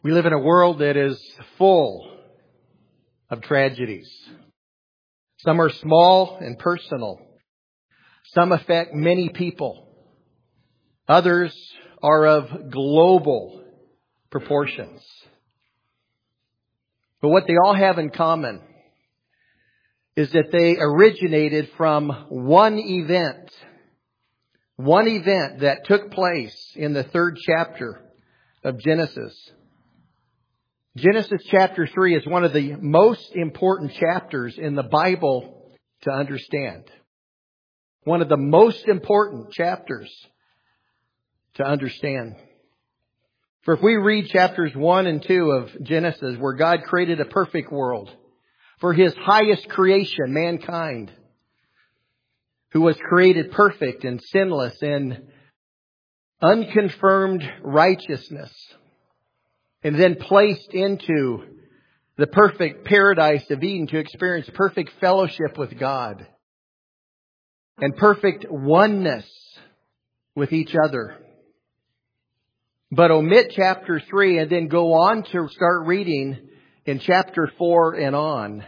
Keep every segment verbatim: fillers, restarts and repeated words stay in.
We live in a world that is full of tragedies. Some are small and personal. Some affect many people. Others are of global proportions. But what they all have in common is that they originated from one event. One event that took place in the third chapter of Genesis. Genesis chapter three is one of the most important chapters in the Bible to understand. One of the most important chapters to understand. For if we read chapters one and two of Genesis, where God created a perfect world for His highest creation, mankind, who was created perfect and sinless in unconfirmed righteousness, and then placed into the perfect paradise of Eden to experience perfect fellowship with God and perfect oneness with each other. But omit chapter three and then go on to start reading in chapter four and on.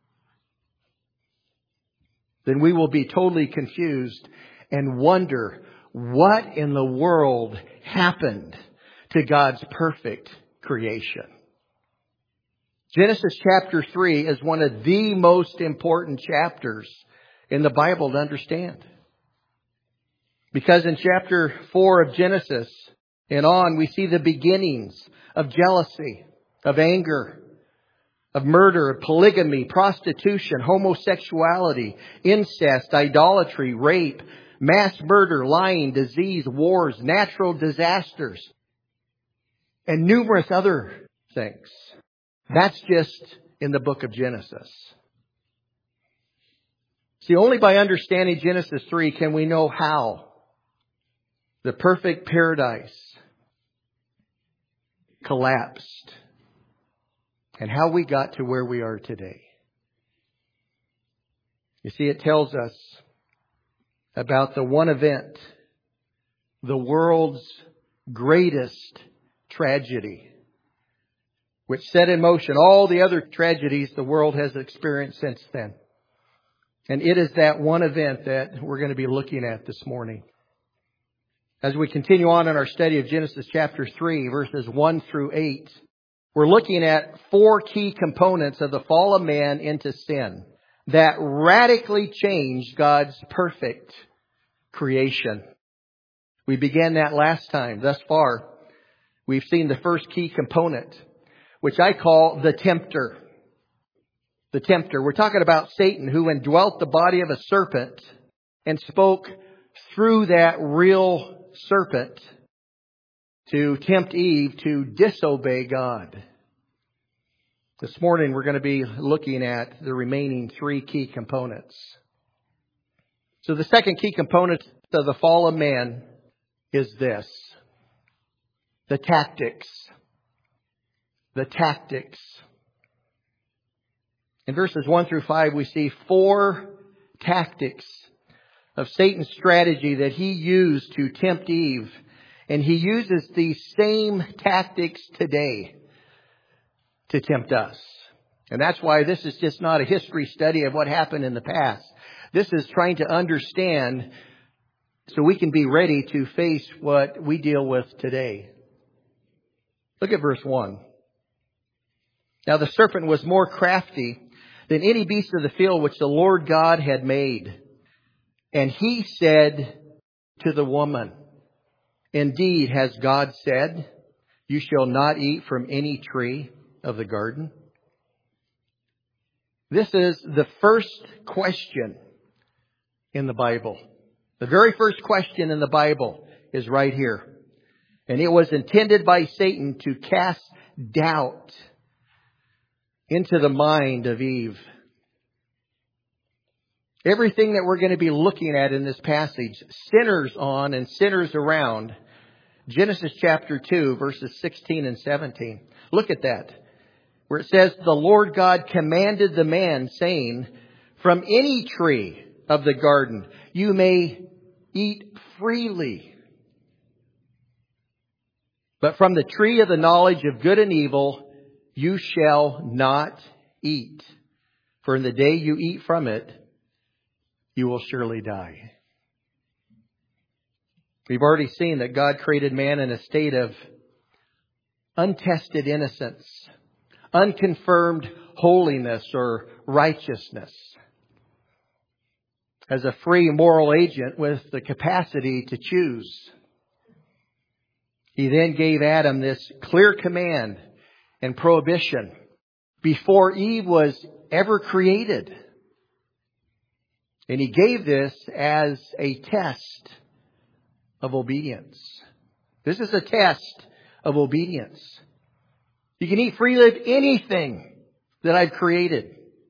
Then we will be totally confused and wonder what in the world happened to God's perfect creation. Genesis chapter three is one of the most important chapters in the Bible to understand. Because in chapter four of Genesis and on, we see the beginnings of jealousy, of anger, of murder, of polygamy, prostitution, homosexuality, incest, idolatry, rape, mass murder, lying, disease, wars, natural disasters, and numerous other things. That's just in the book of Genesis. See, only by understanding Genesis three can we know how the perfect paradise collapsed and how we got to where we are today. You see, it tells us about the one event, the world's greatest tragedy, which set in motion all the other tragedies the world has experienced since then. And it is that one event that we're going to be looking at this morning. As we continue on in our study of Genesis chapter three, verses one through eight, we're looking at four key components of the fall of man into sin that radically changed God's perfect creation. We began that last time. Thus far, we've seen the first key component, which I call the tempter. The tempter. We're talking about Satan, who indwelt the body of a serpent and spoke through that real serpent to tempt Eve to disobey God. This morning we're going to be looking at the remaining three key components. So the second key component of the fall of man is this: the tactics. The tactics. In verses one through five, we see four tactics of Satan's strategy that he used to tempt Eve. And he uses these same tactics today to tempt us. And that's why this is just not a history study of what happened in the past. This is trying to understand so we can be ready to face what we deal with today. Look at verse one. Now the serpent was more crafty than any beast of the field which the Lord God had made. And he said to the woman, "Indeed, has God said, you shall not eat from any tree of the garden?" This is the first question in the Bible. The very first question in the Bible is right here. And it was intended by Satan to cast doubt into the mind of Eve. Everything that we're going to be looking at in this passage centers on and centers around Genesis chapter two, verses sixteen and seventeen. Look at that, where it says, "The Lord God commanded the man, saying, from any tree of the garden you may eat freely. But from the tree of the knowledge of good and evil you shall not eat. For in the day you eat from it, you will surely die. We've already seen that God created man in a state of untested innocence, unconfirmed holiness or righteousness, as a free moral agent with the capacity to choose. He then gave Adam this clear command and prohibition before Eve was ever created. And He gave this as a test of obedience. This is a test of obedience. You can eat freely of anything that I've created,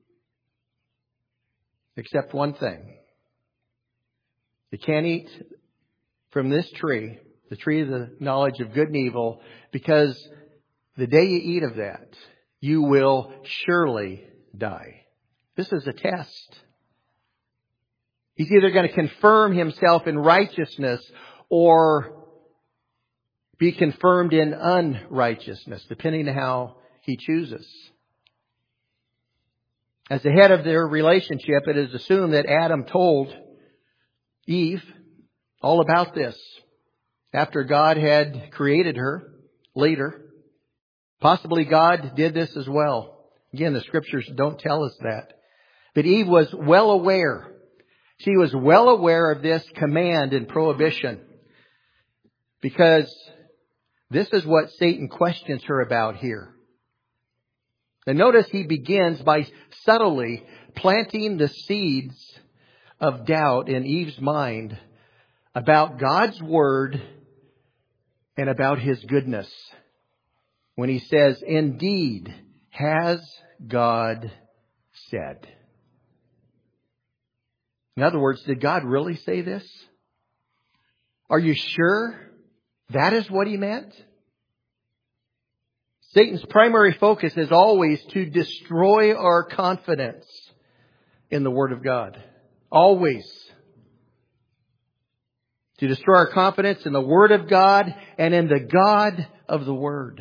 except one thing. You can't eat from this tree, the tree of the knowledge of good and evil, because the day you eat of that, you will surely die. This is a test. He's either going to confirm Himself in righteousness or be confirmed in unrighteousness, depending on how He chooses. As the head of their relationship, it is assumed that Adam told Eve all about this after God had created her later. Possibly God did this as well. Again, the Scriptures don't tell us that. But Eve was well aware. She was well aware of this command and prohibition, because this is what Satan questions her about here. And notice he begins by subtly planting the seeds of doubt in Eve's mind about God's Word and about His goodness. When he says, "Indeed, has God said?" In other words, did God really say this? Are you sure that is what He meant? Satan's primary focus is always to destroy our confidence in the Word of God. Always. To destroy our confidence in the Word of God and in the God of the Word.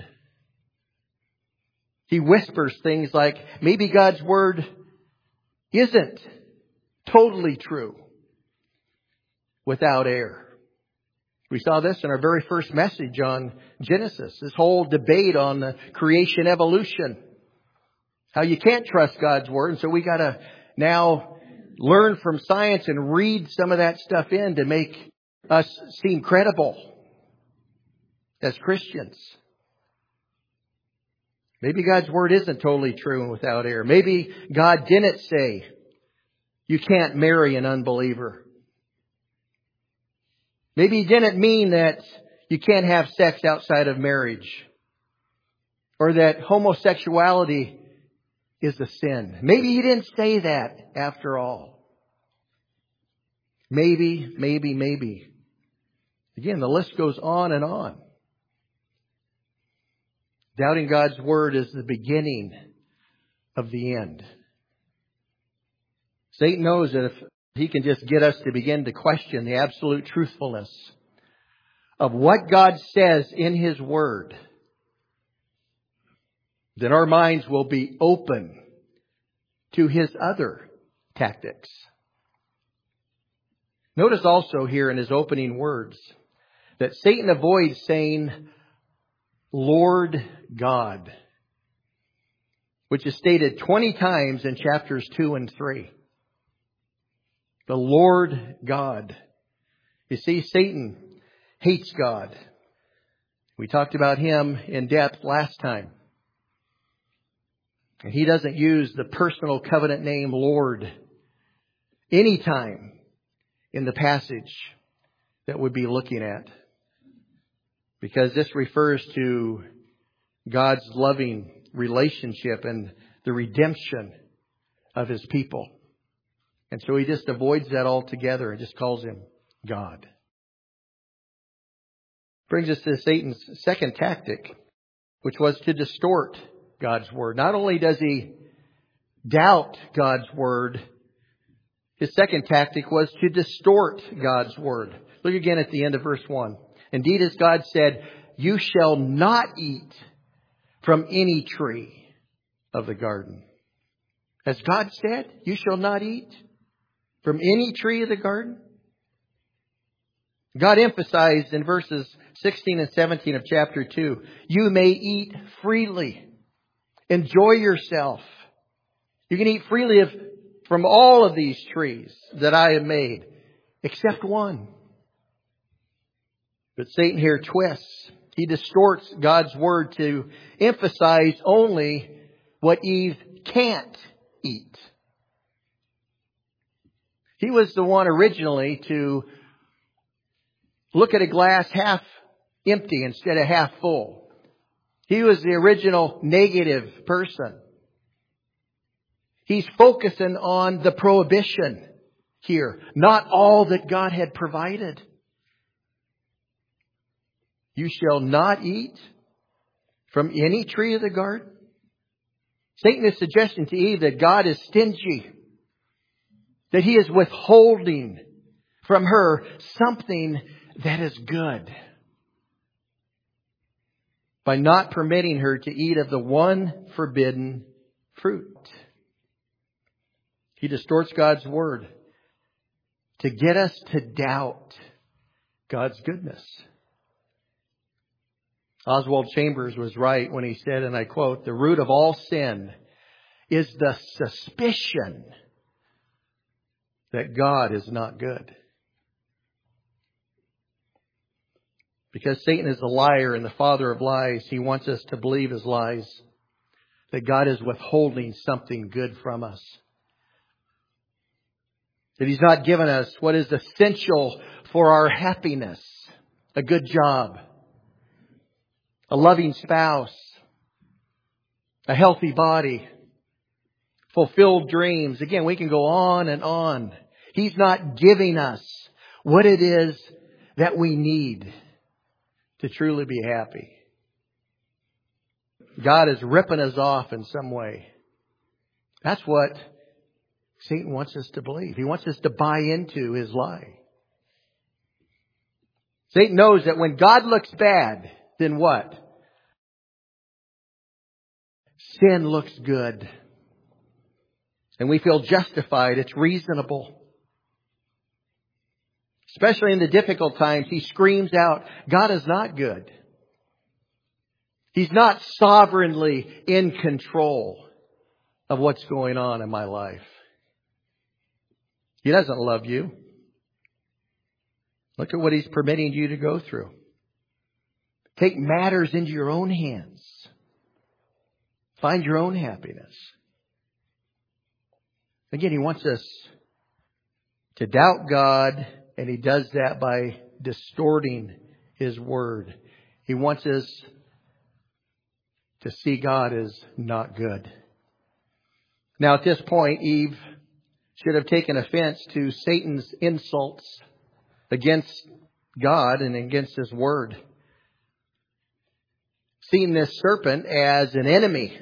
He whispers things like, maybe God's Word isn't totally true without error. We saw this in our very first message on Genesis. This whole debate on the creation evolution. How you can't trust God's Word. And so we got to now learn from science and read some of that stuff in to make us seem credible as Christians. Maybe God's Word isn't totally true and without error. Maybe God didn't say you can't marry an unbeliever. Maybe He didn't mean that you can't have sex outside of marriage. Or that homosexuality is a sin. Maybe He didn't say that after all. Maybe, maybe, maybe. Again, the list goes on and on. Doubting God's Word is the beginning of the end. Satan knows that if he can just get us to begin to question the absolute truthfulness of what God says in His Word, then our minds will be open to his other tactics. Notice also here in his opening words that Satan avoids saying, Lord God, which is stated twenty times in chapters two and three. The Lord God. You see, Satan hates God. We talked about him in depth last time. And he doesn't use the personal covenant name Lord anytime in the passage that we'll be looking at. Because this refers to God's loving relationship and the redemption of His people. And so he just avoids that altogether and just calls Him God. Brings us to Satan's second tactic, which was to distort God's Word. Not only does he doubt God's Word, his second tactic was to distort God's Word. Look again at the end of verse one. Indeed, as God said, you shall not eat from any tree of the garden. As God said, you shall not eat from any tree of the garden. God emphasized in verses sixteen and seventeen of chapter two, you may eat freely. Enjoy yourself. You can eat freely of, from all of these trees that I have made, except one. But Satan here twists. He distorts God's word to emphasize only what Eve can't eat. He was the one originally to look at a glass half empty instead of half full. He was the original negative person. He's focusing on the prohibition here, not all that God had provided. You shall not eat from any tree of the garden. Satan is suggesting to Eve that God is stingy, that He is withholding from her something that is good by not permitting her to eat of the one forbidden fruit. He distorts God's word to get us to doubt God's goodness. Oswald Chambers was right when he said, and I quote, the root of all sin is the suspicion that God is not good. Because Satan is a liar and the father of lies, he wants us to believe his lies, that God is withholding something good from us. That He's not given us what is essential for our happiness, a good job, a loving spouse, a healthy body, fulfilled dreams. Again, we can go on and on. He's not giving us what it is that we need to truly be happy. God is ripping us off in some way. That's what Satan wants us to believe. He wants us to buy into his lie. Satan knows that when God looks bad, then what? Sin looks good. And we feel justified. It's reasonable. Especially in the difficult times, he screams out, God is not good. He's not sovereignly in control of what's going on in my life. He doesn't love you. Look at what He's permitting you to go through. Take matters into your own hands. Find your own happiness. Again, He wants us to doubt God, and He does that by distorting His word. He wants us to see God as not good. Now, at this point, Eve should have taken offense to Satan's insults against God and against His word. Seeing this serpent as an enemy.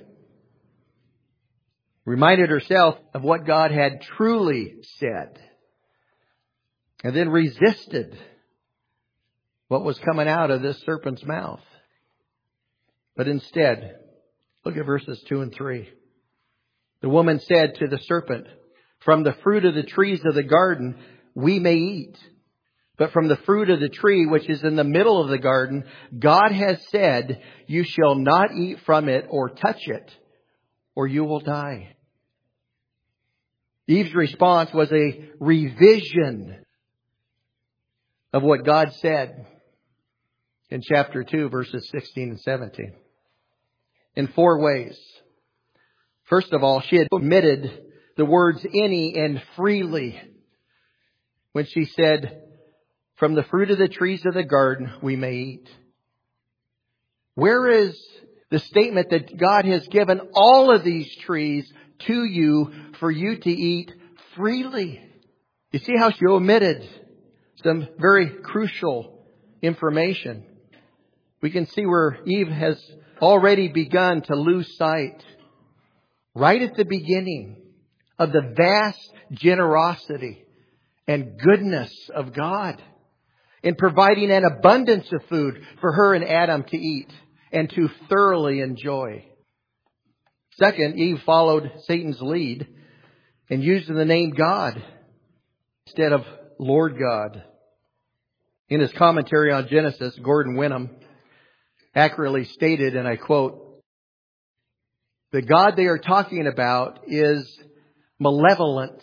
Reminded herself of what God had truly said. And then resisted what was coming out of this serpent's mouth. But instead, look at verses two and three. The woman said to the serpent, from the fruit of the trees of the garden we may eat. But from the fruit of the tree which is in the middle of the garden, God has said, you shall not eat from it or touch it, or you will die. Eve's response was a revision of what God said in chapter two, verses sixteen and seventeen. In four ways. First of all, she had omitted the words any and freely when she said, from the fruit of the trees of the garden we may eat. Where is the statement that God has given all of these trees to you for you to eat freely? You see how she omitted some very crucial information. We can see where Eve has already begun to lose sight, right at the beginning, of the vast generosity and goodness of God. in providing an abundance of food for her and Adam to eat and to thoroughly enjoy. Second, Eve followed Satan's lead and used the name God instead of Lord God. In his commentary on Genesis, Gordon Wenham accurately stated, and I quote, "The God they are talking about is malevolent,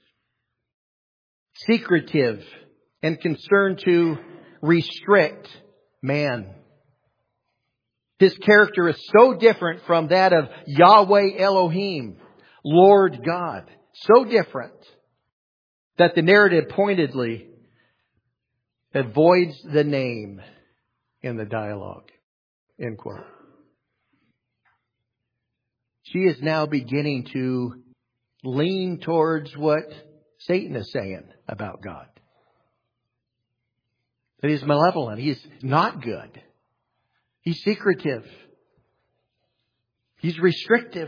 secretive, and concerned to restrict man. His character is so different from that of Yahweh Elohim, Lord God, so different that the narrative pointedly avoids the name in the dialogue." End quote. She is now beginning to lean towards what Satan is saying about God. That he's malevolent. He's not good. He's secretive. He's restrictive.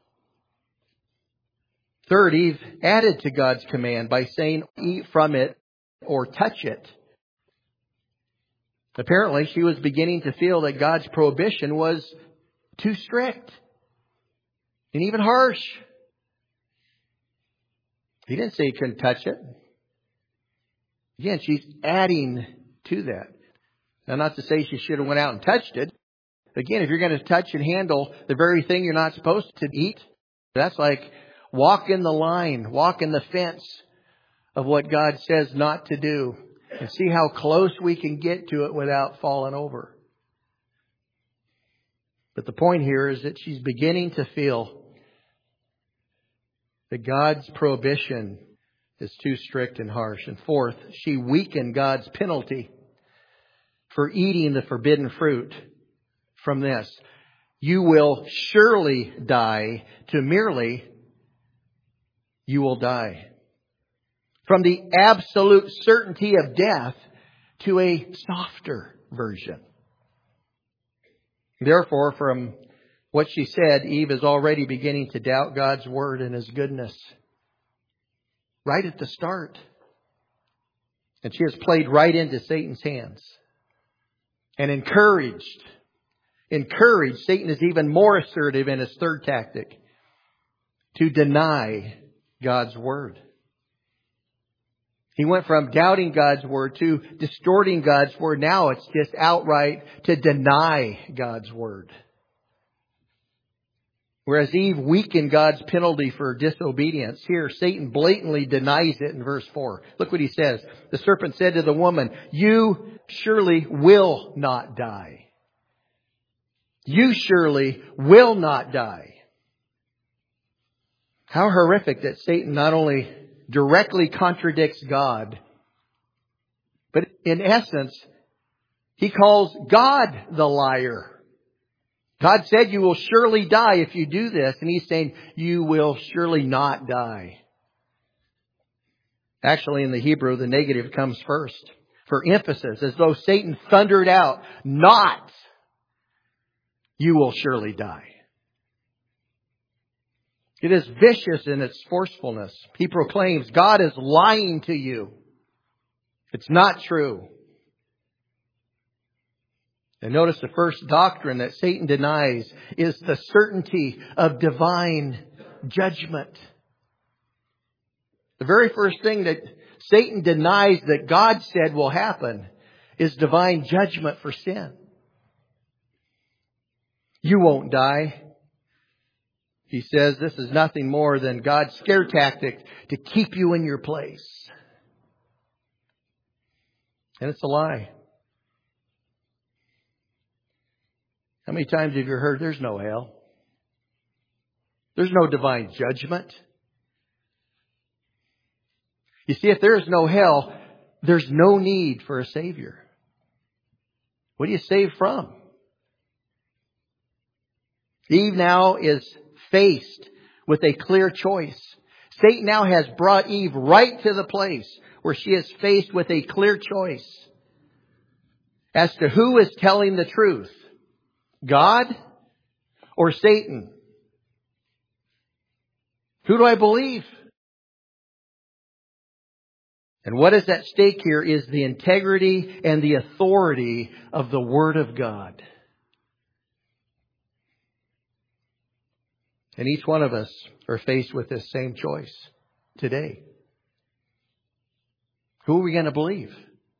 Third, Eve added to God's command by saying, "Eat from it or touch it." Apparently, she was beginning to feel that God's prohibition was too strict and even harsh. He didn't say you couldn't touch it. Again, she's adding to that. Now, not to say she should have went out and touched it. Again, if you're going to touch and handle the very thing you're not supposed to eat, that's like walking the line, walking the fence of what God says not to do, and see how close we can get to it without falling over. But the point here is that she's beginning to feel that God's prohibition is too strict and harsh. And fourth, she weakened God's penalty for eating the forbidden fruit from this. "You will surely die," to merely, "you will die." From the absolute certainty of death to a softer version. Therefore, from what she said, Eve is already beginning to doubt God's word and His goodness. Right at the start. And she has played right into Satan's hands. And encouraged, encouraged, Satan is even more assertive in his third tactic, to deny God's word. He went from doubting God's word to distorting God's word. Now it's just outright to deny God's word. Whereas Eve weakened God's penalty for disobedience, here Satan blatantly denies it in verse four. Look what he says. "The serpent said to the woman, 'You surely will not die. You surely will not die.'" How horrific that Satan not only directly contradicts God, but in essence, he calls God the liar. God said you will surely die if you do this. And He's saying you will surely not die. Actually, in the Hebrew, the negative comes first for emphasis, as though Satan thundered out, "Not, you will surely die." It is vicious in its forcefulness. He proclaims, God is lying to you. It's not true. And notice the first doctrine that Satan denies is the certainty of divine judgment. The very first thing that Satan denies that God said will happen is divine judgment for sin. You won't die. He says this is nothing more than God's scare tactic to keep you in your place. And it's a lie. How many times have you heard there's no hell? There's no divine judgment. You see, if there is no hell, there's no need for a Savior. What do you save from? Eve now is faced with a clear choice. Satan now has brought Eve right to the place where she is faced with a clear choice as to who is telling the truth. God or Satan? Who do I believe? And what is at stake here is the integrity and the authority of the Word of God. And each one of us are faced with this same choice today. Who are we going to believe?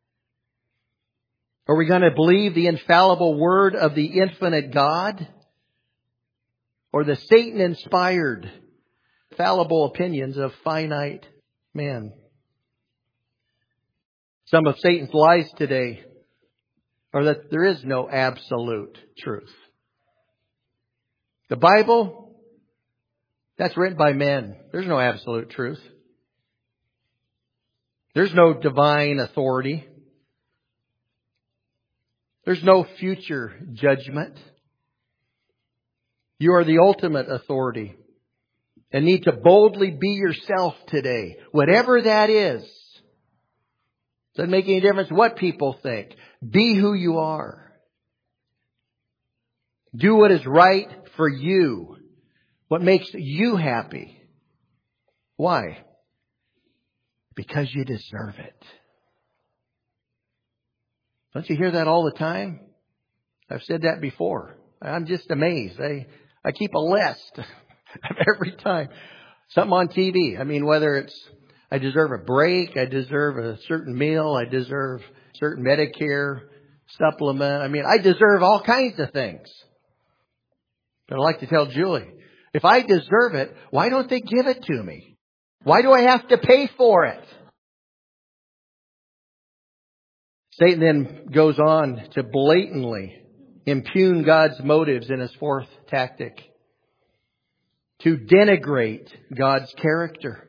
Are we going to believe the infallible Word of the infinite God? Or the Satan-inspired, fallible opinions of finite men? Some of Satan's lies today are that there is no absolute truth. The Bible, that's written by men. There's no absolute truth. There's no divine authority. There's no future judgment. You are the ultimate authority and need to boldly be yourself today, whatever that is. Doesn't make any difference what people think. Be who you are. Do what is right for you. What makes you happy. Why? Because you deserve it. Don't you hear that all the time? I've said that before. I'm just amazed. I, I keep a list every time. Something on T V. I mean, whether it's I deserve a break, I deserve a certain meal, I deserve certain Medicare supplement. I mean, I deserve all kinds of things. But I like to tell Julie, if I deserve it, why don't they give it to me? Why do I have to pay for it? Satan then goes on to blatantly impugn God's motives in his fourth tactic. To denigrate God's character.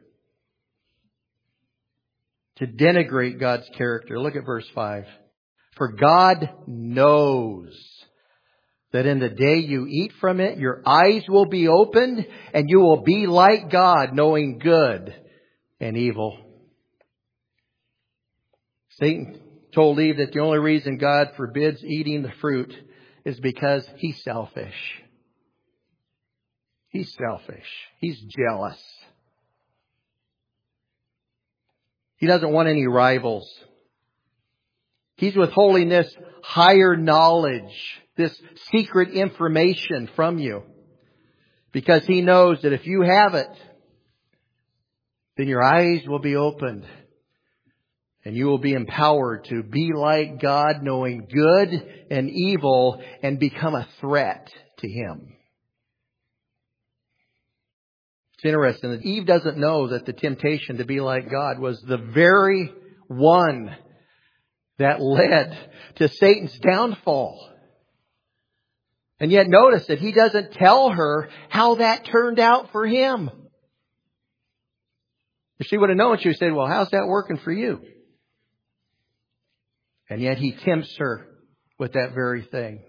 To denigrate God's character. Look at verse five. For God knows that in the day you eat from it, your eyes will be opened and you will be like God, knowing good and evil. Satan told Eve that the only reason God forbids eating the fruit is because he's selfish. He's selfish. He's jealous. He doesn't want any rivals. He's withholding this higher knowledge, this secret information from you. Because he knows that if you have it, then your eyes will be opened. And you will be empowered to be like God, knowing good and evil, and become a threat to Him. It's interesting that Eve doesn't know that the temptation to be like God was the very one that led to Satan's downfall. And yet notice that he doesn't tell her how that turned out for him. If she would have known, she would have said, well, how's that working for you? And yet he tempts her with that very thing.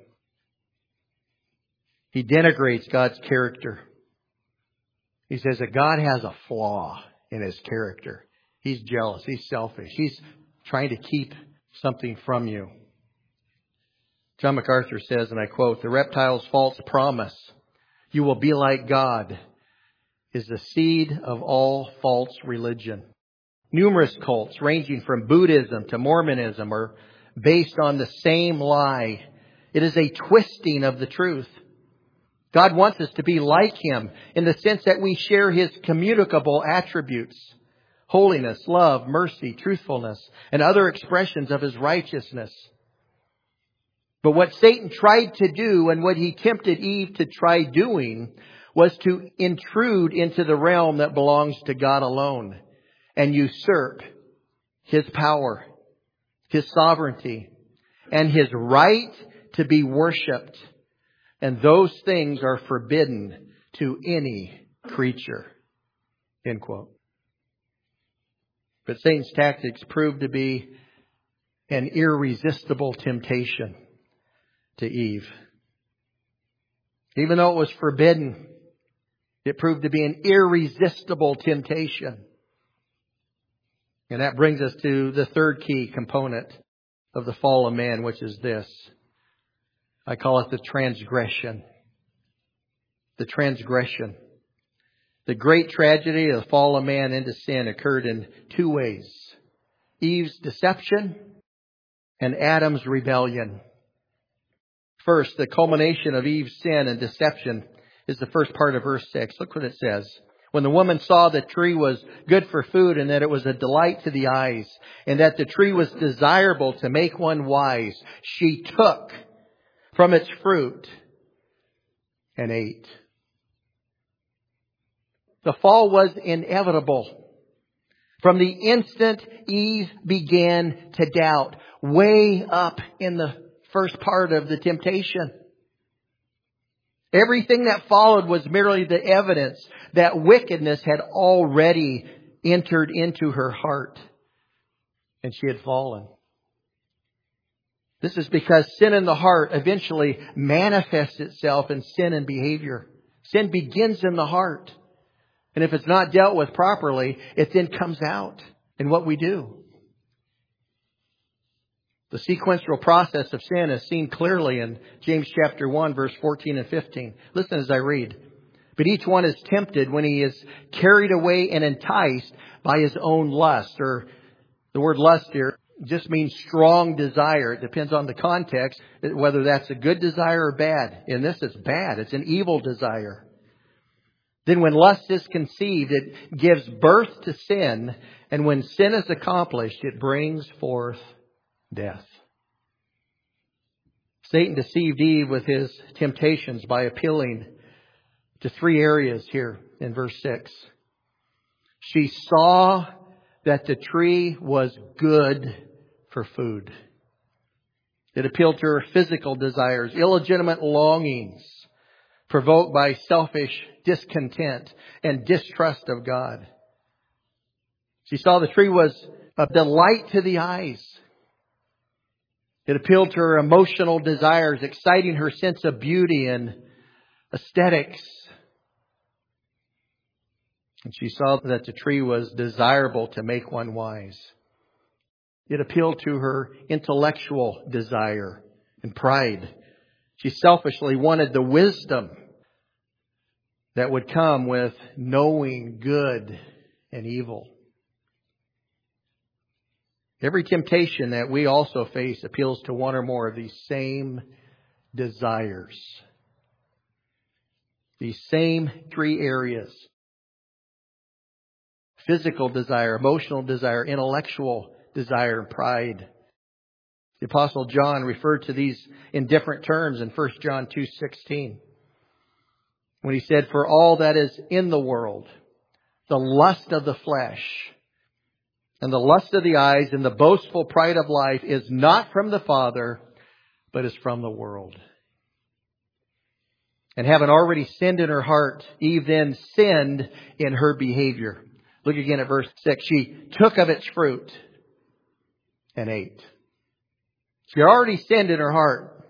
He denigrates God's character. He says that God has a flaw in His character. He's jealous. He's selfish. He's trying to keep something from you. John MacArthur says, and I quote, the reptile's false promise, you will be like God, is the seed of all false religion. Numerous cults ranging from Buddhism to Mormonism are based on the same lie. It is a twisting of the truth. God wants us to be like Him in the sense that we share His communicable attributes. Holiness, love, mercy, truthfulness, and other expressions of His righteousness. But what Satan tried to do and what he tempted Eve to try doing was to intrude into the realm that belongs to God alone and usurp His power, His sovereignty, and His right to be worshipped. And those things are forbidden to any creature. End quote. But Satan's tactics proved to be an irresistible temptation to Eve. Even though it was forbidden, it proved to be an irresistible temptation. And that brings us to the third key component of the fall of man, which is this. I call it the transgression. The transgression. The great tragedy of the fall of man into sin occurred in two ways. Eve's deception and Adam's rebellion. First, the culmination of Eve's sin and deception is the first part of verse six. Look what it says. When the woman saw the tree was good for food and that it was a delight to the eyes and that the tree was desirable to make one wise, she took from its fruit and ate. The fall was inevitable. From the instant Eve began to doubt, way up in the first part of the temptation. Everything that followed was merely the evidence that wickedness had already entered into her heart and she had fallen. This is because sin in the heart eventually manifests itself in sin and behavior. Sin begins in the heart. And if it's not dealt with properly, it then comes out in what we do. The sequential process of sin is seen clearly in James chapter one, verse fourteen and fifteen. Listen as I read. But each one is tempted when he is carried away and enticed by his own lust. Or the word lust here just means strong desire. It depends on the context, whether that's a good desire or bad. In this, it's bad. It's an evil desire. Then when lust is conceived, it gives birth to sin. And when sin is accomplished, it brings forth death. Satan deceived Eve with his temptations by appealing to three areas here in verse six. She saw that the tree was good for food. It appealed to her physical desires, illegitimate longings provoked by selfish discontent and distrust of God. She saw the tree was a delight to the eyes. It appealed to her emotional desires, exciting her sense of beauty and aesthetics. And she saw that the tree was desirable to make one wise. It appealed to her intellectual desire and pride. She selfishly wanted the wisdom that would come with knowing good and evil. Every temptation that we also face appeals to one or more of these same desires. These same three areas. Physical desire, emotional desire, intellectual desire, and pride. The Apostle John referred to these in different terms in First John two sixteen. When he said, "For all that is in the world, the lust of the flesh, and the lust of the eyes, and the boastful pride of life is not from the Father, but is from the world." And having already sinned in her heart, Eve then sinned in her behavior. Look again at verse six. She took of its fruit and ate. She already sinned in her heart.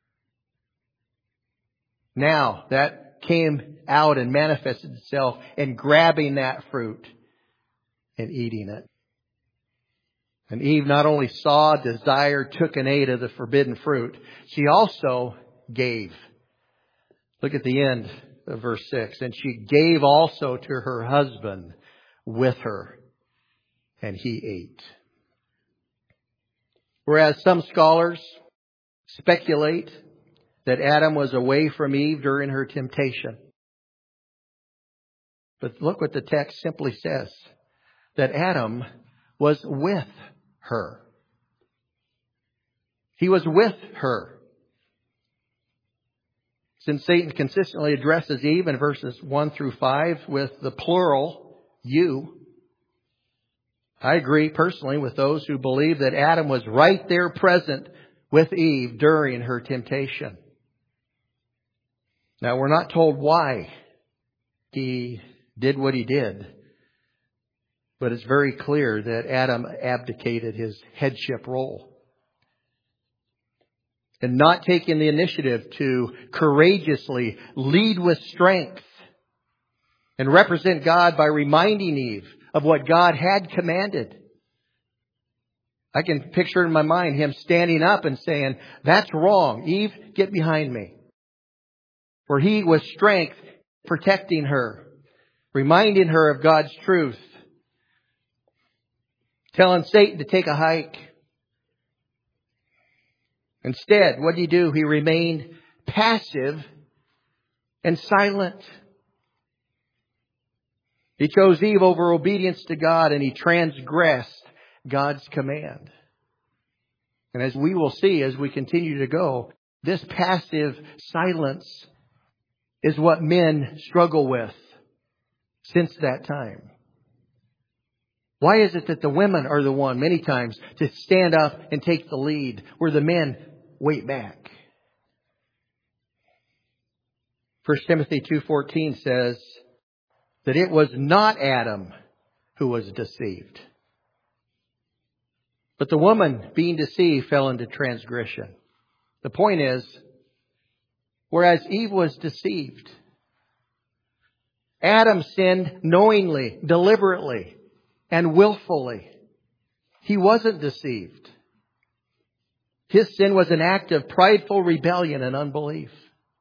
Now that came out and manifested itself in grabbing that fruit and eating it. And Eve not only saw, desired, took and ate of the forbidden fruit, she also gave. Look at the end of verse six. And she gave also to her husband with her, and he ate. Whereas some scholars speculate that Adam was away from Eve during her temptation. But look what the text simply says. That Adam was with her. He was with her. Since Satan consistently addresses Eve in verses one through five with the plural, you, I agree personally with those who believe that Adam was right there present with Eve during her temptation. Now, we're not told why he did what he did, but it's very clear that Adam abdicated his headship role. And not taking the initiative to courageously lead with strength and represent God by reminding Eve of what God had commanded. I can picture in my mind him standing up and saying, "That's wrong. Eve, get behind me." For he with strength protecting her, reminding her of God's truth. telling Satan to take a hike. Instead, what did he do? He remained passive and silent. He chose Eve over obedience to God, and he transgressed God's command. And as we will see as we continue to go, this passive silence is what men struggle with since that time. Why is it that the women are the one, many times, to stand up and take the lead, where the men wait back? First Timothy two fourteen says that it was not Adam who was deceived, but the woman, being deceived, fell into transgression. The point is, whereas Eve was deceived, Adam sinned knowingly, deliberately, and willfully. He wasn't deceived. His sin was an act of prideful rebellion and unbelief.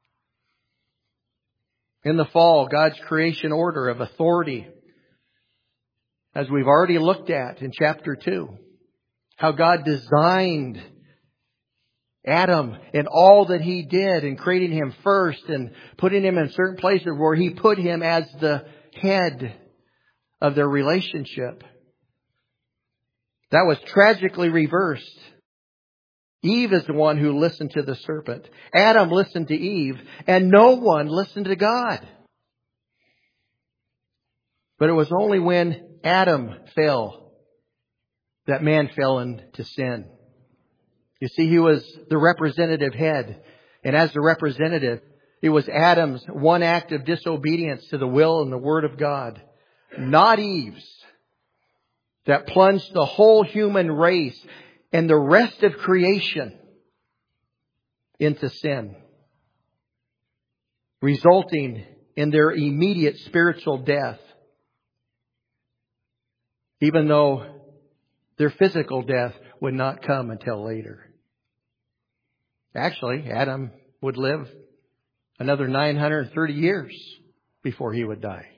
In the fall, God's creation order of authority, as we've already looked at in chapter two, how God designed Adam and all that he did in creating him first and putting him in certain places where he put him as the head of their relationship. That was tragically reversed. Eve is the one who listened to the serpent. Adam listened to Eve, and no one listened to God. But it was only when Adam fell that man fell into sin. You see, he was the representative head. And as the representative, it was Adam's one act of disobedience to the will and the word of God, not Eve's, that plunged the whole human race and the rest of creation into sin, resulting in their immediate spiritual death, even though their physical death would not come until later. Actually, Adam would live another nine hundred thirty years before he would die.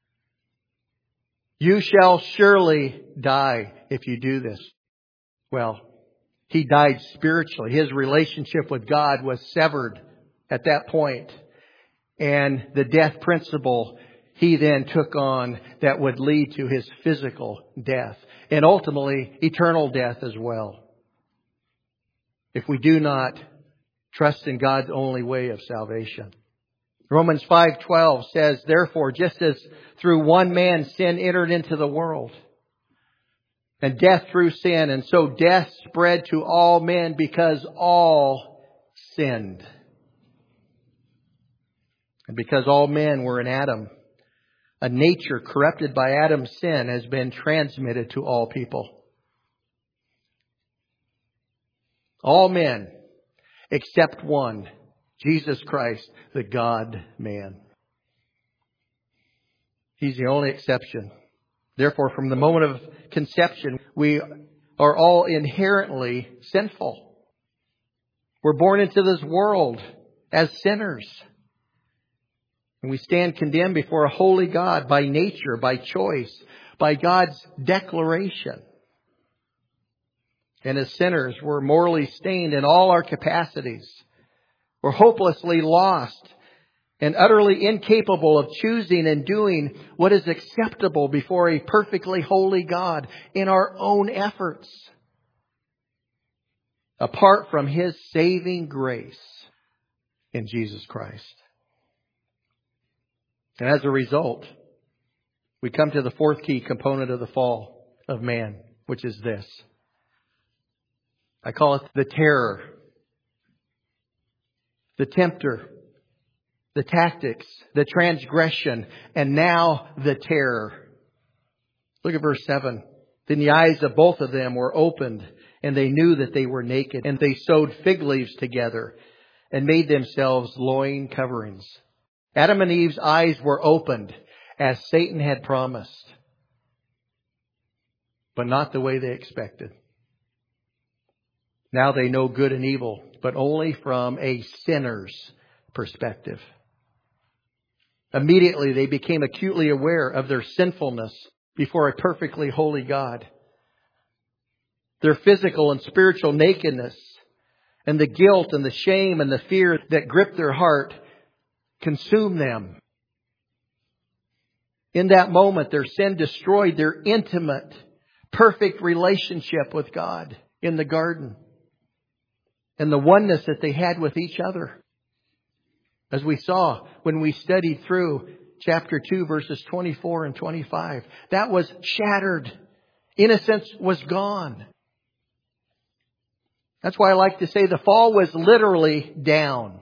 You shall surely die if you do this. Well, he died spiritually. His relationship with God was severed at that point. And the death principle he then took on that would lead to his physical death. And ultimately, eternal death as well. If we do not trust in God's only way of salvation. Romans five twelve says, therefore, just as through one man sin entered into the world, and death through sin, and so death spread to all men because all sinned. And because all men were in Adam, a nature corrupted by Adam's sin has been transmitted to all people. All men, except one, Jesus Christ, the God-man. He's the only exception. Therefore, from the moment of conception, we are all inherently sinful. We're born into this world as sinners. And we stand condemned before a holy God by nature, by choice, by God's declaration. And as sinners, we're morally stained in all our capacities. We're hopelessly lost and utterly incapable of choosing and doing what is acceptable before a perfectly holy God in our own efforts, apart from His saving grace in Jesus Christ. And as a result, we come to the fourth key component of the fall of man, which is this. I call it the terror, the tempter, the tactics, the transgression, and now the terror. Look at verse seven. Then the eyes of both of them were opened, and they knew that they were naked, and they sewed fig leaves together and made themselves loin coverings. Adam and Eve's eyes were opened as Satan had promised, but not the way they expected. Now they know good and evil, but only from a sinner's perspective. Immediately they became acutely aware of their sinfulness before a perfectly holy God. Their physical and spiritual nakedness and the guilt and the shame and the fear that gripped their heart consumed them. In that moment, their sin destroyed their intimate, perfect relationship with God in the garden and the oneness that they had with each other. As we saw when we studied through chapter two, verses twenty-four and twenty-five, that was shattered. Innocence was gone. That's why I like to say the fall was literally down.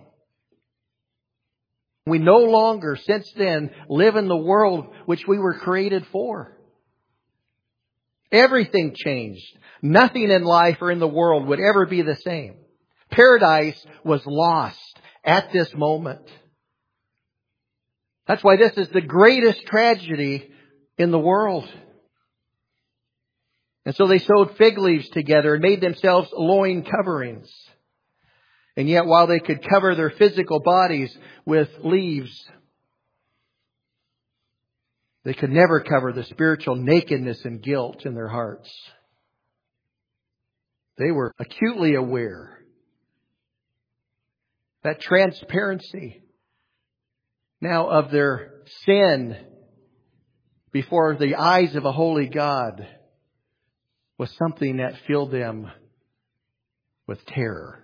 We no longer, since then, live in the world which we were created for. Everything changed. Nothing in life or in the world would ever be the same. Paradise was lost at this moment. That's why this is the greatest tragedy in the world. And so they sewed fig leaves together and made themselves loin coverings. And yet while they could cover their physical bodies with leaves, they could never cover the spiritual nakedness and guilt in their hearts. They were acutely aware that transparency now of their sin before the eyes of a holy God was something that filled them with terror.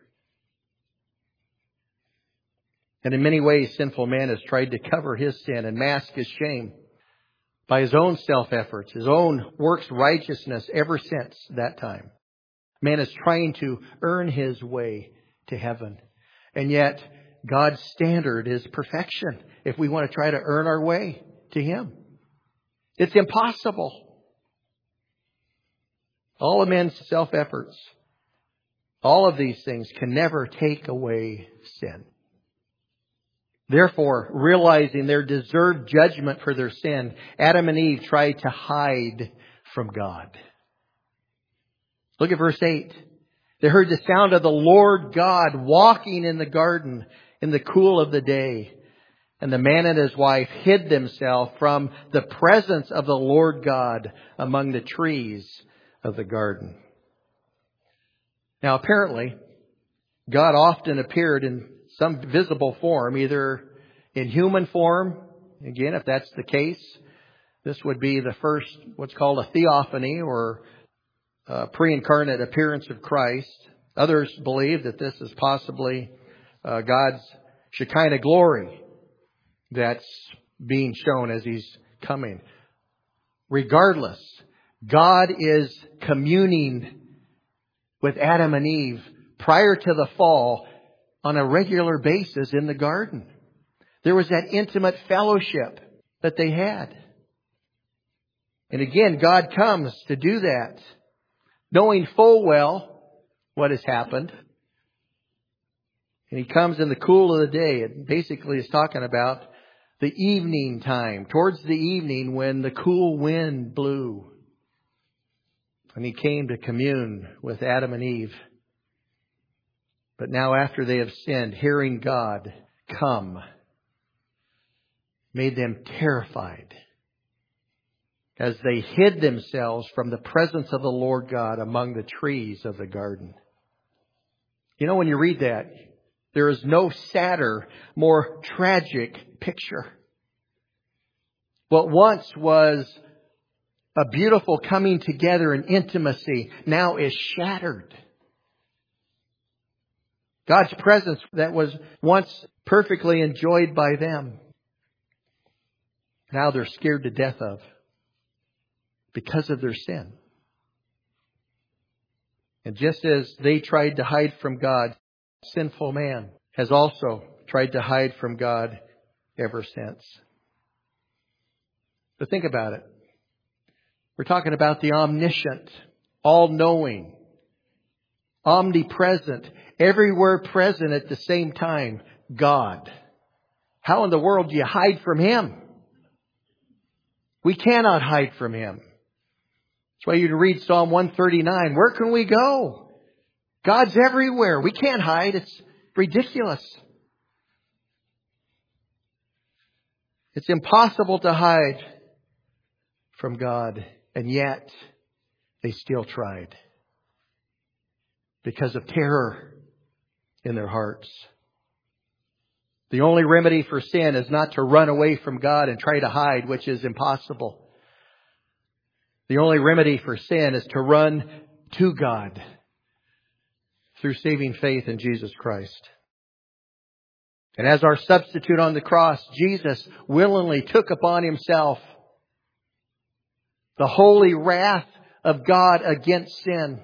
And in many ways, sinful man has tried to cover his sin and mask his shame by his own self-efforts, his own works righteousness ever since that time. Man is trying to earn his way to heaven. And yet, God's standard is perfection if we want to try to earn our way to Him. It's impossible. All of men's self-efforts, all of these things can never take away sin. Therefore, realizing their deserved judgment for their sin, Adam and Eve tried to hide from God. Look at verse eight. They heard the sound of the Lord God walking in the garden in the cool of the day. And the man and his wife hid themselves from the presence of the Lord God among the trees of the garden. Now, apparently, God often appeared in some visible form, either in human form. Again, if that's the case, this would be the first, what's called a theophany, or a pre-incarnate appearance of Christ. Others believe that this is possibly uh, God's Shekinah glory that's being shown as He's coming. Regardless, God is communing with Adam and Eve prior to the fall on a regular basis in the garden. There was that intimate fellowship that they had. And again, God comes to do that, knowing full well what has happened. And He comes in the cool of the day. It basically is talking about the evening time, towards the evening when the cool wind blew. And He came to commune with Adam and Eve. But now after they have sinned, hearing God come made them terrified as they hid themselves from the presence of the Lord God among the trees of the garden. You know, when you read that, there is no sadder, more tragic picture. What once was a beautiful coming together and intimacy now is shattered. God's presence that was once perfectly enjoyed by them, now they're scared to death of because of their sin. And just as they tried to hide from God, sinful man has also tried to hide from God ever since. But think about it. We're talking about the omniscient, all-knowing, omnipresent, everywhere present at the same time, God. How in the world do you hide from Him? We cannot hide from Him. That's why you read Psalm one thirty-nine. Where can we go? God's everywhere. We can't hide. It's ridiculous. It's impossible to hide from God. And yet, they still tried. because of terror in their hearts. The only remedy for sin is not to run away from God and try to hide, which is impossible. The only remedy for sin is to run to God through saving faith in Jesus Christ. And as our substitute on the cross, Jesus willingly took upon Himself the holy wrath of God against sin.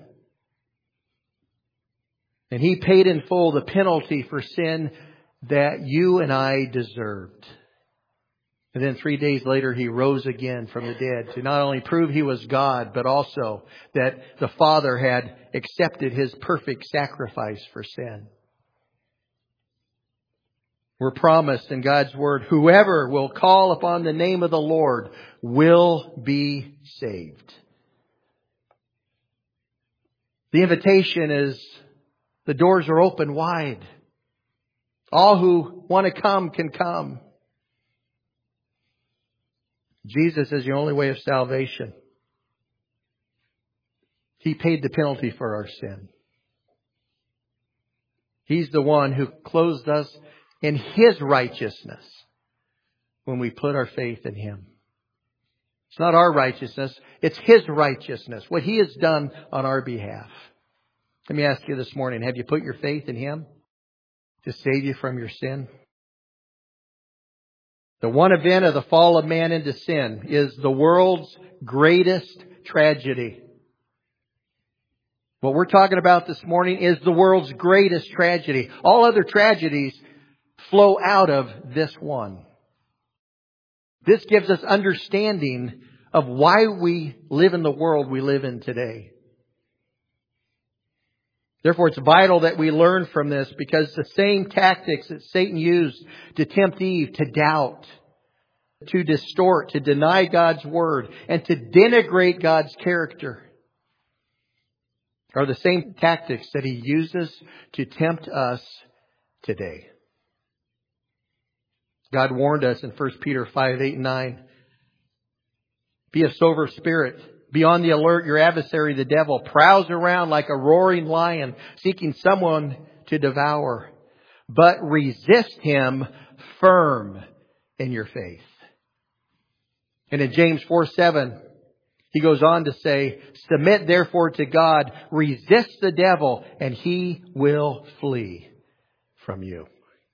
And He paid in full the penalty for sin that you and I deserved. And then three days later, He rose again from the dead to not only prove He was God, but also that the Father had accepted His perfect sacrifice for sin. We're promised in God's Word, whoever will call upon the name of the Lord will be saved. The invitation is, the doors are open wide. All who want to come can come. Jesus is the only way of salvation. He paid the penalty for our sin. He's the one who clothed us in His righteousness when we put our faith in Him. It's not our righteousness, it's His righteousness, what He has done on our behalf. Let me ask you this morning, have you put your faith in Him to save you from your sin? The one event of the fall of man into sin is the world's greatest tragedy. What we're talking about this morning is the world's greatest tragedy. All other tragedies flow out of this one. This gives us understanding of why we live in the world we live in today. Therefore, it's vital that we learn from this, because the same tactics that Satan used to tempt Eve to doubt, to distort, to deny God's Word, and to denigrate God's character are the same tactics that He uses to tempt us today. God warned us in First Peter five, eight, and nine. Be of sober spirit. Be on the alert. Your adversary, the devil, prowls around like a roaring lion, seeking someone to devour. But resist him firm in your faith. And in James four, seven, he goes on to say, submit therefore to God, resist the devil, and he will flee from you.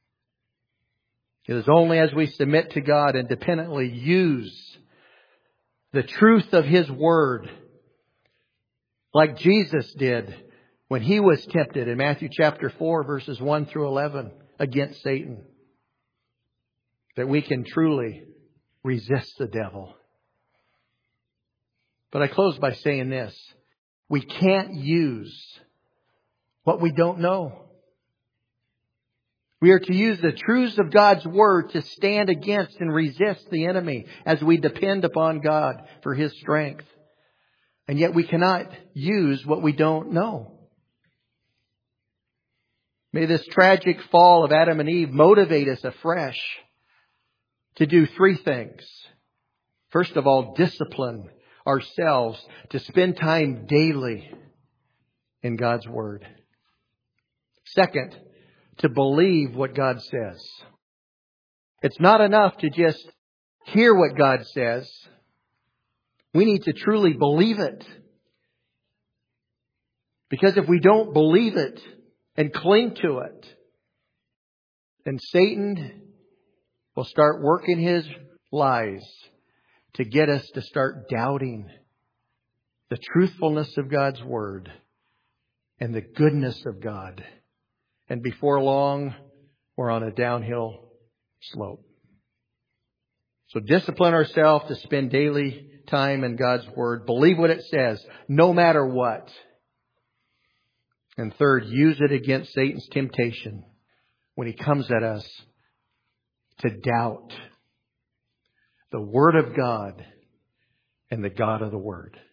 It is only as we submit to God and dependently use the truth of His Word, like Jesus did when He was tempted in Matthew chapter four, verses one through eleven, against Satan, that we can truly resist the devil. But I close by saying this. We can't use what we don't know. We are to use the truths of God's Word to stand against and resist the enemy as we depend upon God for His strength. And yet we cannot use what we don't know. May this tragic fall of Adam and Eve motivate us afresh to do three things. First of all, discipline ourselves to spend time daily in God's Word. Second, to believe what God says. It's not enough to just hear what God says. We need to truly believe it. Because if we don't believe it and cling to it, then Satan will start working his lies to get us to start doubting the truthfulness of God's Word and the goodness of God. And before long, we're on a downhill slope. So discipline ourselves to spend daily time in God's Word. Believe what it says, no matter what. And third, use it against Satan's temptation when he comes at us to doubt the Word of God and the God of the Word.